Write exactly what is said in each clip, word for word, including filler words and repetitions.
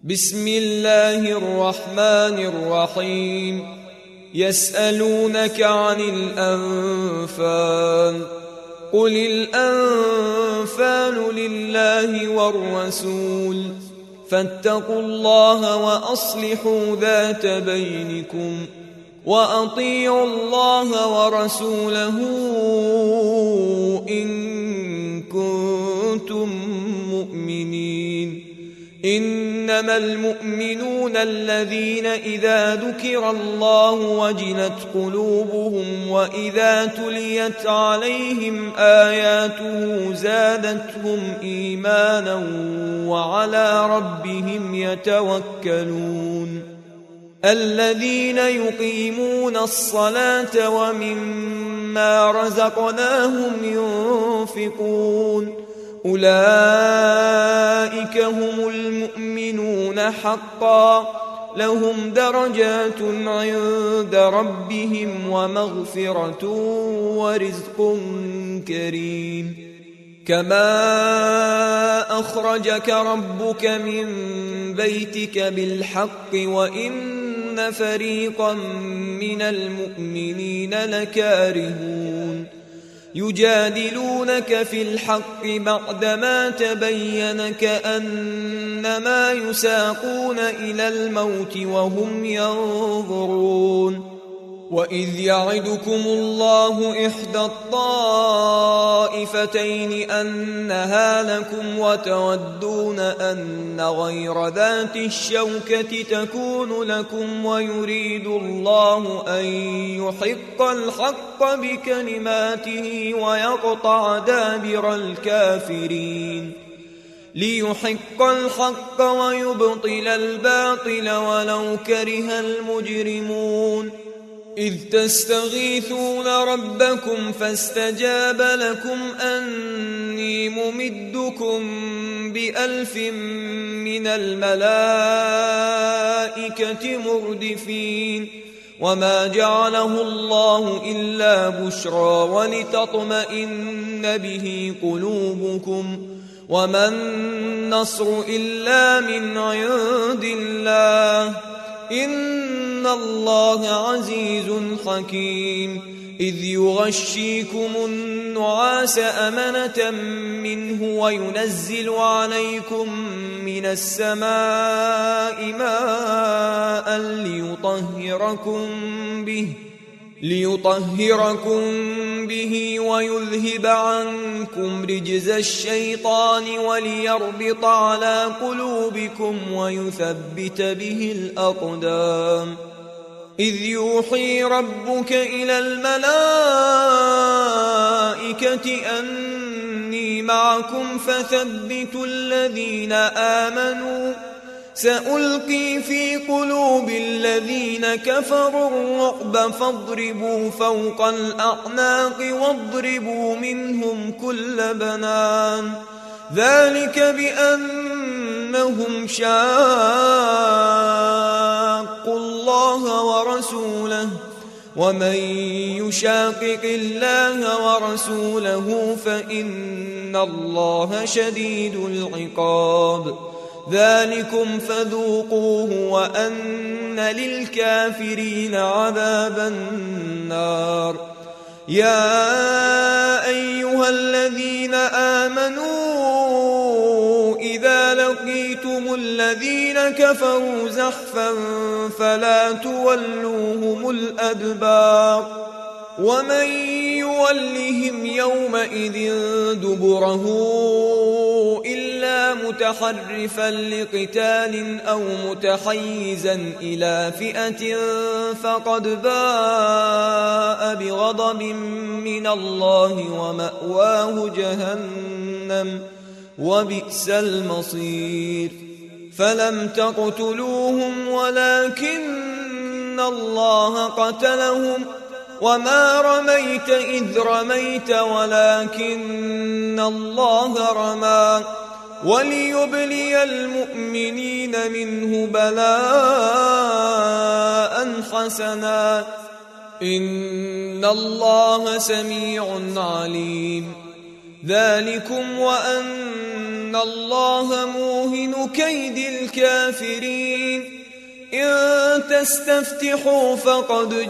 بسم الله الرحمن الرحيم. يسألونك عن الأنفال قل الأنفال لله والرسول فاتقوا الله وأصلحوا ذات بينكم وأطيعوا الله ورسوله إن كنتم مؤمنين. إنما المؤمنون الذين إذا ذكر الله وجلت قلوبهم وإذا تليت عليهم آياته زادتهم إيمانا وعلى ربهم يتوكلون. الذين يقيمون الصلاة ومما رزقناهم ينفقون أولئك هم المؤمنون حقا لهم درجات عند ربهم ومغفرة ورزق كريم. كما أخرجك ربك من بيتك بالحق وإن فريقا من المؤمنين لكارهون يجادلونك في الحق بعدما تبين كأنما يساقون إلى الموت وهم ينظرون. وإذ يعدكم الله إحدى الطائفتين أنها لكم وتودون أن غير ذات الشوكة تكون لكم ويريد الله أن يحق الحق بكلماته ويقطع دابر الكافرين ليحق الحق ويبطل الباطل ولو كره المجرمون. إذ تستغيثون ربكم فاستجاب لكم أني ممدكم بألف من الملائكة مردفين وما جعله الله إلا بشرى ولتطمئن به قلوبكم وما النصر إلا من عند الله إن الله عزيز حكيم. إذ يغشيكم النعاس أمنة منه وينزل عليكم من السماء ماء ليطهركم به ليطهركم به ويذهب عنكم رجز الشيطان وليربط على قلوبكم ويثبت به الأقدام. إذ يوحي ربك إلى الملائكة أني معكم فثبتوا الذين آمنوا سألقي في قلوب الذين كفروا الرعب فاضربوا فوق الأعناق واضربوا منهم كل بنان ذلك بأنهم شاقوا الله ورسوله ومن يشاقق الله ورسوله فإن الله شديد العقاب. ذلكم فذوقوه وأن للكافرين عذاب النار. يا أيها الذين آمنوا إذا لقيتم الذين كفروا زحفا فلا تولوهم الأدبار ومن يولهم يومئذ دبره إلا متحرفا لقتال أو متحيزا إلى فئة فقد باء بغضب من الله ومأواه جهنم وبئس المصير. فلم تقتلوهم ولكن الله قتلهم وما رميت إذ رميت ولكن الله رمى وليبلي المؤمنين منه بلاء حسنا إن الله سميع عليم. ذلكم وأن الله موهن كيد الكافرين إن تستفتحوا فقد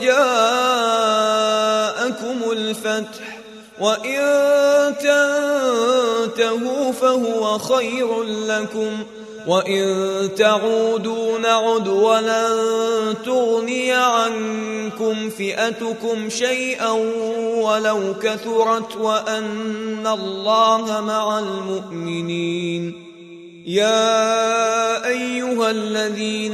جاءكم الفتح وإن تنتهوا فهو خير لكم وإن تعودوا نعد ولن تغني عنكم فئتكم شيئا ولو كثرت وأن الله مع المؤمنين يا أيها الذين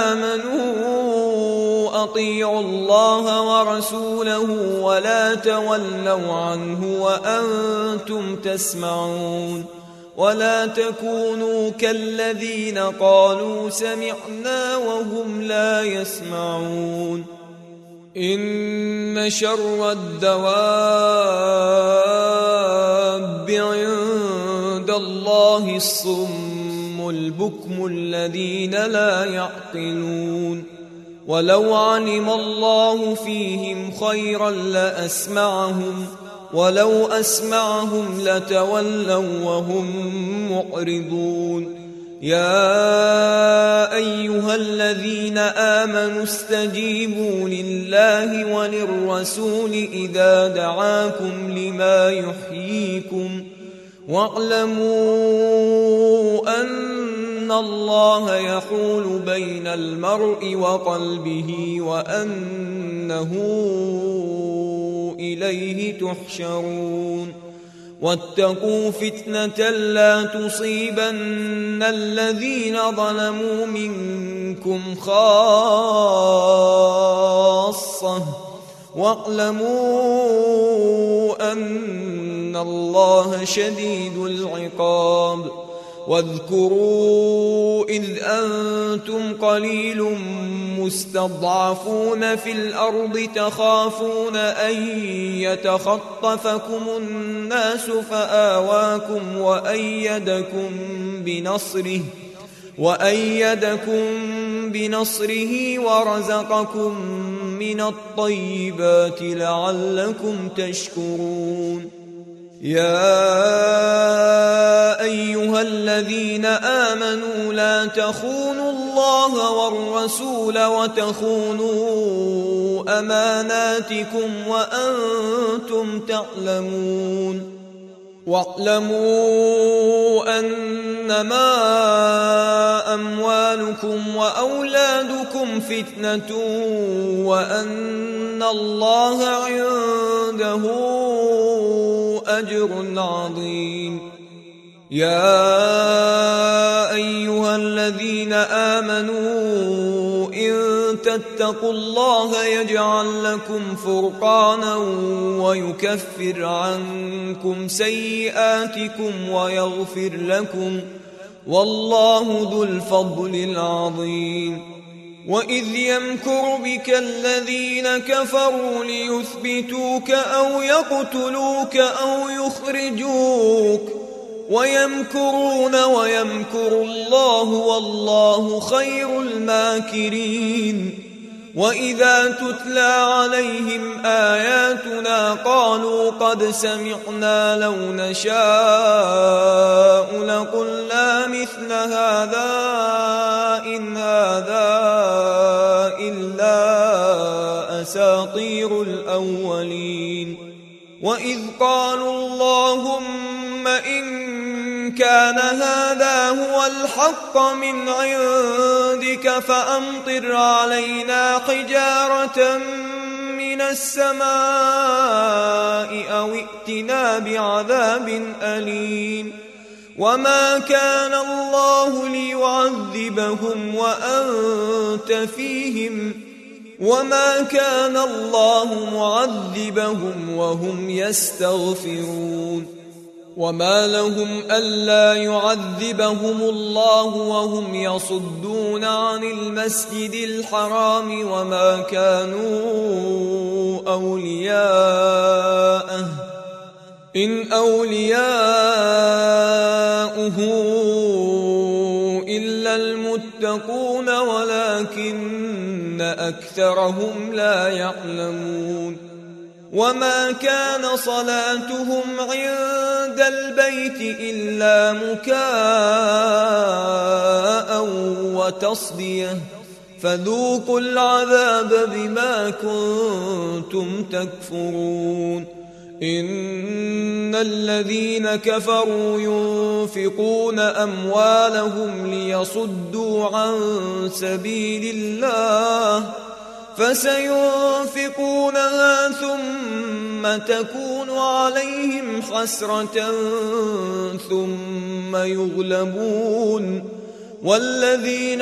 آمنوا أطيعوا الله ورسوله ولا تولوا عنه وأنتم تسمعون ولا تكونوا كالذين قالوا سمعنا وهم لا يسمعون إن شر الدواب عند الله الصم البكم الذين لا يعقلون ولو علم الله فيهم خيرا لأسمعهم ولو أسمعهم لتولوا وهم معرضون يا أيها الذين آمنوا استجيبوا لله وللرسول إذا دعاكم لما يحييكم واعلموا أن الله يحول بين المرء وقلبه وأنه إليه تحشرون واتقوا فتنة لا تصيبن الذين ظلموا منكم خاصة واعلموا أن الله شديد العقاب واذكروا إذ أنتم قليل مستضعفون في الأرض تخافون أن يتخطفكم الناس فآواكم وأيدكم بنصره وأيدكم بنصره ورزقكم من الطيبات لعلكم تشكرون يا أيها الذين آمنوا لا تخونوا الله والرسول وتخونوا أماناتكم وأنتم تعلمون واعلموا أنما أموالكم وأولادكم فتنة وأن الله عنده أجر عظيم يا أيها الذين آمنوا إن تتقوا الله يجعل لكم فرقانا ويكفر عنكم سيئاتكم ويغفر لكم والله ذو الفضل العظيم وإذ يمكر بك الذين كفروا ليثبتوك أو يقتلوك أو يخرجوك ويمكرون ويمكر الله والله خير الماكرين وإذا تتلى عليهم آياتنا قالوا قد سمعنا لو نشاء لقلنا مثل هذا إن هذا إلا أساطير الأولين وإذ قالوا اللهم إن كان هذا هو الحق من عندك فأمطر علينا حجارة من السماء أو ائتنا بعذاب أليم وما كان الله ليعذبهم وأنت فيهم وما كان الله معذبهم وهم يستغفرون وما لهم ألا يعذبهم الله وهم يصدون عن المسجد الحرام وما كانوا أولياءه إن أولياؤه إلا المتقون ولكن أكثرهم لا يعلمون وما كان صلاتهم عند البيت إلا مكاء وتصدية فذوقوا العذاب بما كنتم تكفرون إن الذين كفروا ينفقون أموالهم ليصدوا عن سبيل الله فسينفقونها ثم تكون عليهم حسرة ثم يغلبون والذين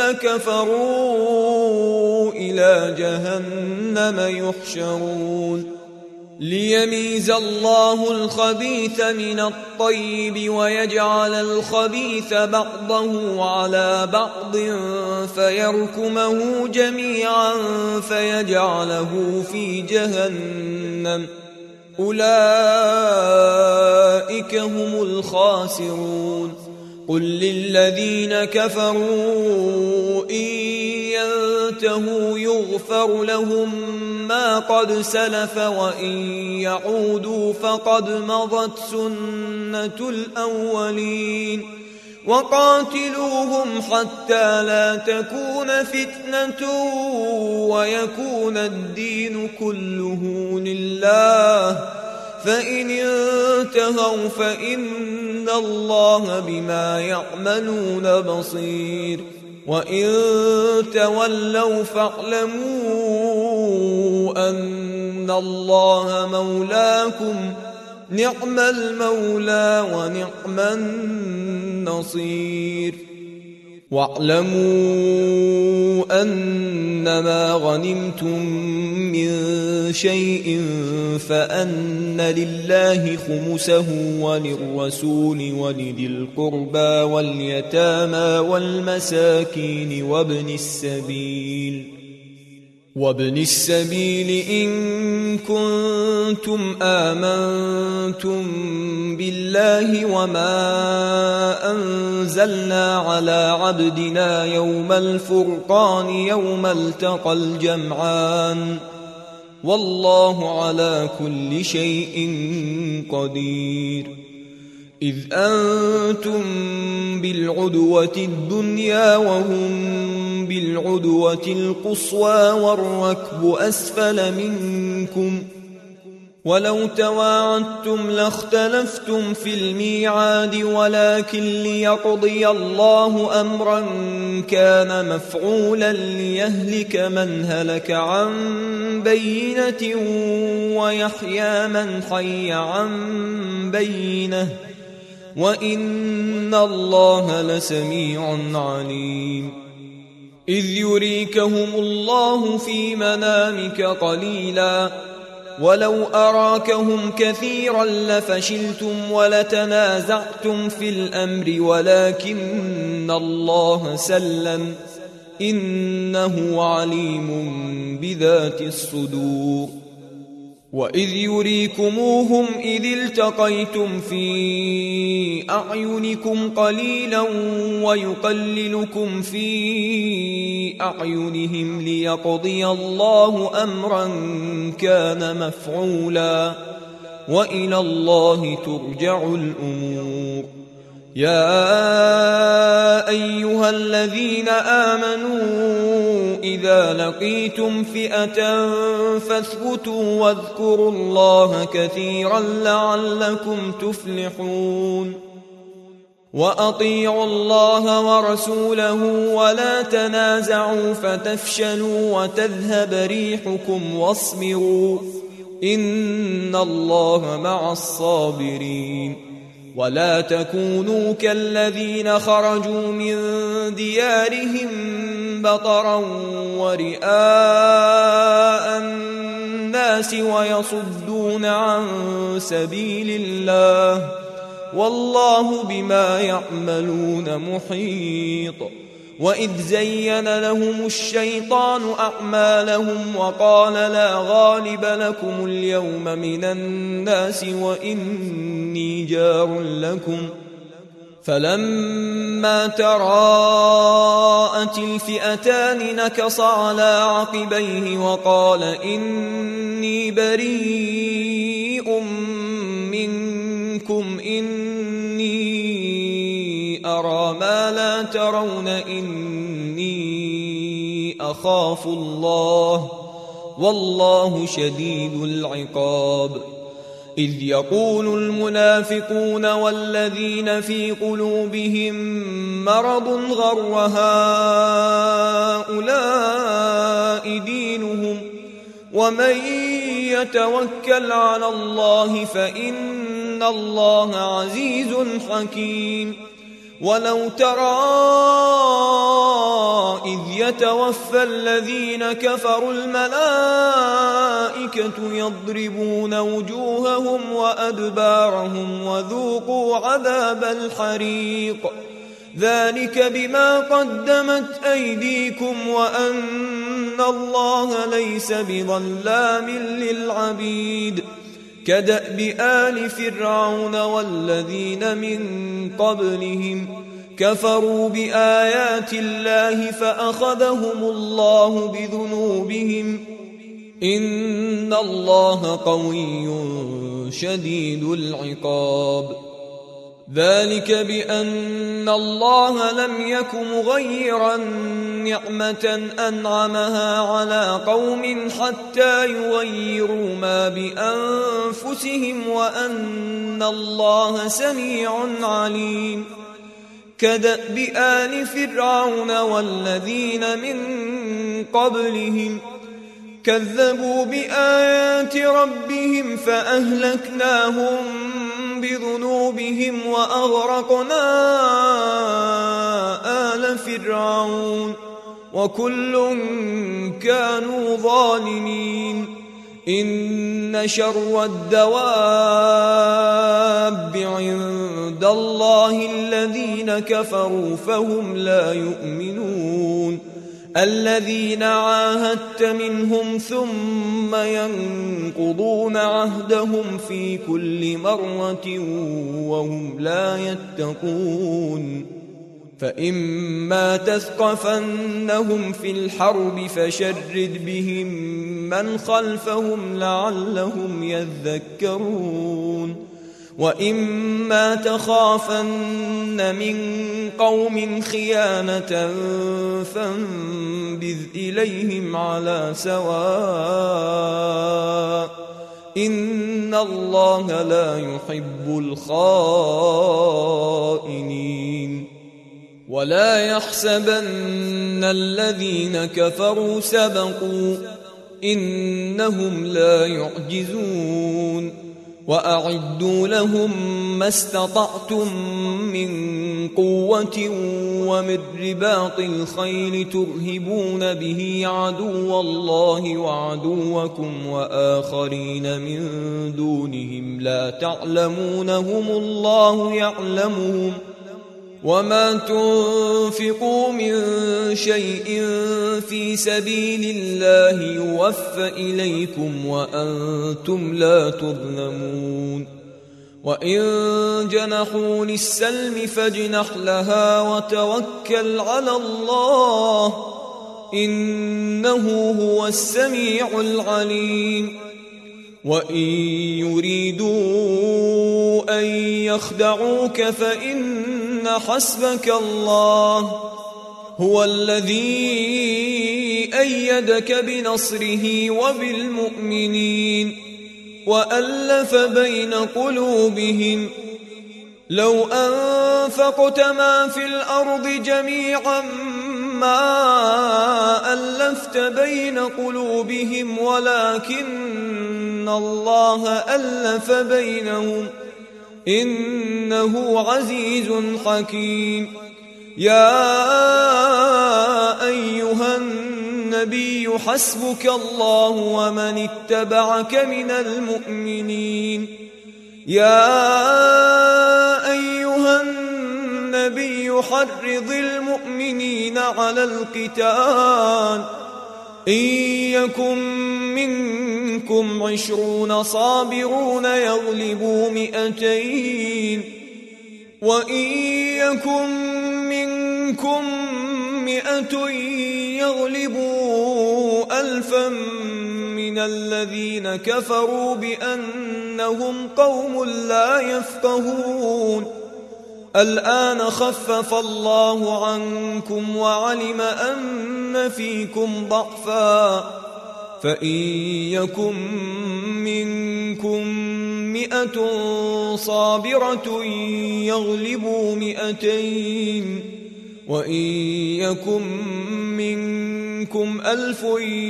كفروا إلى جهنم يحشرون ليميز الله الخبيث من الطيب ويجعل الخبيث بعضه على بعض فيركمه جميعا فيجعله في جهنم أولئك هم الخاسرون قل للذين كفروا إن ينتهوا يغفر لهم ما قد سلف وإن يعودوا فقد مضت سنة الأولين وقاتلوهم حتى لا تكون فتنة ويكون الدين كله لله فإن انتهوا فإن الله بما يعملون بصير وإن تولوا فاعلموا أن الله مولاكم نعم المولى ونعم النصير واعلموا أنما غنمتم من شيء فأن لله خمسه وللرسول ولذي القربى واليتامى والمساكين وابن السبيل وابن السبيل إن كنتم آمنتم بالله وما أنزلنا على عبدنا يوم الفرقان يوم التقى الجمعان والله على كل شيء قدير إذ أنتم بالعدوة الدنيا وهم بالعدوة القصوى والركب أسفل منكم ولو تواعدتم لاختلفتم في الميعاد ولكن ليقضي الله أمرا كان مفعولا ليهلك من هلك عن بينة ويحيى من حي عن بينة وإن الله لسميع عليم إذ يريكهم الله في منامك قليلا ولو أراكهم كثيرا لفشلتم ولتنازعتم في الأمر ولكن الله سلم إنه عليم بذات الصدور وإذ يريكموهم إذ التقيتم في أعينكم قليلا ويقللكم في أعينهم ليقضي الله أمرا كان مفعولا وإلى الله ترجع الأمور يا أيها الذين آمنوا إذا لقيتم فئة فاثبتوا واذكروا الله كثيرا لعلكم تفلحون وأطيعوا الله ورسوله ولا تنازعوا فتفشلوا وتذهب ريحكم واصبروا إن الله مع الصابرين ولا تكونوا كالذين خرجوا من ديارهم بطرا ورئاء الناس ويصدون عن سبيل الله والله بما يعملون محيط وإذ زين لهم الشيطان أعمالهم وقال لا غالب لكم اليوم من الناس وإني جار لكم فلما تراءت الفئتان نكص على عقبيه وقال إني بريء منكم إني أرى ما لا ترون إني أخاف الله والله شديد العقاب. إذ يقول المنافقون والذين في قلوبهم مرض غر هؤلاء دينهم ومن يتوكل على الله فإن الله عزيز حكيم. ولو ترى إذ يتوفى الذين كفروا الملائكة يضربون وجوههم وأدبارهم وذوقوا عذاب الحريق ذلك بما قدمت أيديكم وأن الله ليس بظلام للعبيد. كدأب آل فرعون والذين من قبلهم كفروا بآيات الله فأخذهم الله بذنوبهم إن الله قوي شديد العقاب. ذلك بأن الله لم يك مغيرا نعمة أنعمها على قوم حتى يغيروا ما بأنفسهم وأن الله سميع عليم. كدأب آل فرعون والذين من قبلهم كذبوا بآيات ربهم فأهلكناهم بذنوبهم وأغرقنا آل فرعون وكل كانوا ظالمين. إن شر الدواب عند الله الذين كفروا فهم لا يؤمنون. الذين عاهدت منهم ثم ينقضون عهدهم في كل مرة وهم لا يتقون. فإما تثقفنهم في الحرب فشرد بهم من خلفهم لعلهم يذكرون. وإما تخافن من قوم خيانة فانبذ إليهم على سواء إن الله لا يحب الخائنين. ولا يحسبن الذين كفروا سبقوا إنهم لا يعجزون. وأعدوا لهم ما استطعتم من قوة ومن رباط الخيل ترهبون به عدو الله وعدوكم وآخرين من دونهم لا تعلمونهم الله يعلمهم. وما تنفقوا من شيء في سبيل الله يوفى إليكم وأنتم لا تظلمون. وإن جنحوا للسلم فاجنح لها وتوكل على الله إنه هو السميع العليم. وإن يريدوا أن يخدعوك فإن حسبك الله هو الذي أيدك بنصره وبالمؤمنين وألف بين قلوبهم لو أنفقت ما في الأرض جميعا ما ألفت بين قلوبهم ولكن الله ألف بينهم إنه عزيز حكيم. يا أيها النبي حسبك الله ومن اتبعك من المؤمنين. يا أيها النبي حرض المؤمنين على القتال إن يكن منكم عشرون صابرون يغلبوا مئتين وإن يكن منكم مئة يغلبوا ألفا من الذين كفروا بأنهم قوم لا يفقهون الآن خفف الله عنكم وعلم أن فيكم ضعفا فإن يكن منكم مئة صابرة يغلبوا مئتين وإن يكن منكم ألف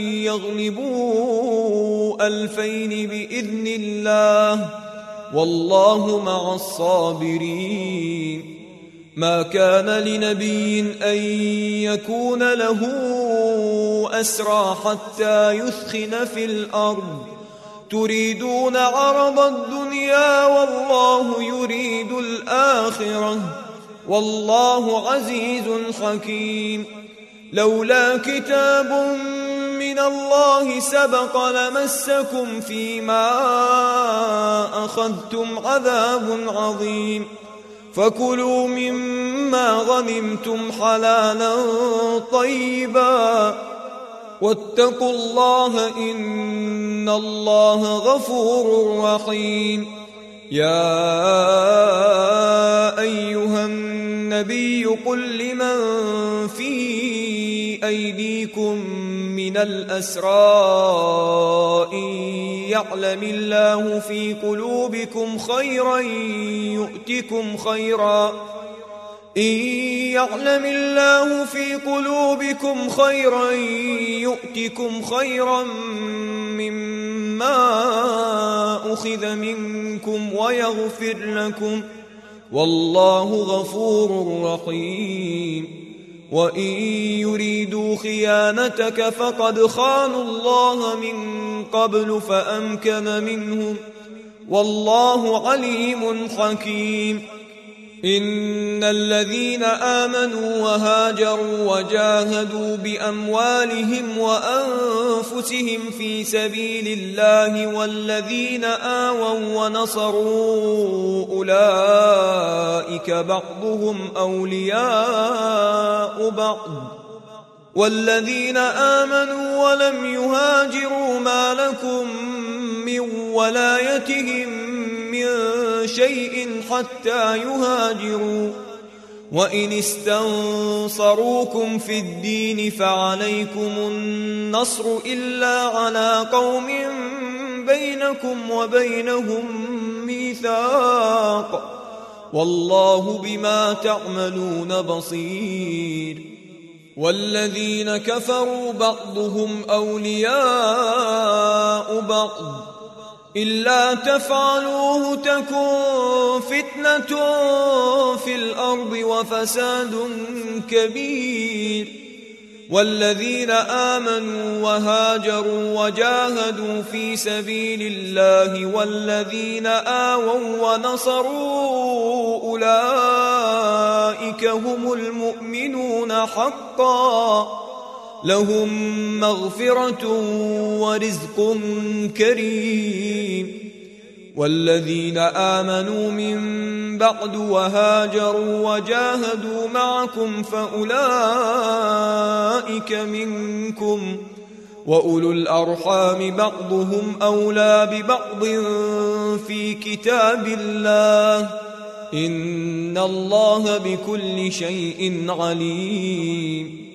يغلبوا ألفين بإذن الله والله مع الصابرين ما كان لنبي أن يكون له أسرى حتى يثخن في الأرض تريدون عرض الدنيا والله يريد الآخرة والله عزيز حكيم لولا كتاب من الله سبق لمسكم فيما أخذتم عذاب عظيم فكلوا مما غنمتم حلالا طيبا واتقوا الله إن الله غفور رحيم يا أيها النبي قل لمن في أيديكم من الأسرى إن يعلم الله في قلوبكم خيرا يؤتكم خيرا إن يعلم الله في قلوبكم خيرا يؤتكم خيرا مما أخذ منكم ويغفر لكم والله غفور رحيم وإن يريدوا خيانتك فقد خانوا الله من قبل فأمكن منهم والله عليم حكيم إن الذين آمنوا وهاجروا وجاهدوا بأموالهم وأنفسهم في سبيل الله والذين آووا ونصروا أولئك بعضهم أولياء بعض والذين آمنوا ولم يهاجروا ما لكم من ولايتهم من شيء حتى يهاجروا وإن استنصروكم في الدين فعليكم النصر إلا على قوم بينكم وبينهم ميثاق والله بما تعملون بصير والذين كفروا بعضهم أولياء بعض إلا تفعلوه تكن فتنة في الأرض وفساد كبير والذين آمنوا وهاجروا وجاهدوا في سبيل الله والذين آووا ونصروا أولئك هم المؤمنون حقا لهم مغفرة ورزق كريم والذين آمنوا من بعد وهاجروا وجاهدوا معكم فأولئك منكم وأولو الأرحام بعضهم أولى ببعض في كتاب الله إن الله بكل شيء عليم